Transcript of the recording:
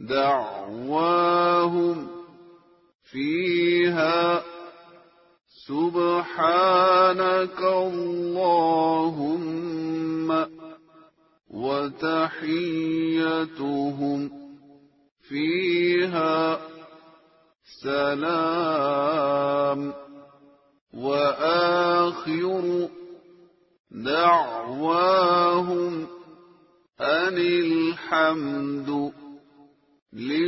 دعواهم فيها سبحانك اللهم وتحيتهم فيها سلام وآخر دعواهم أن الحمد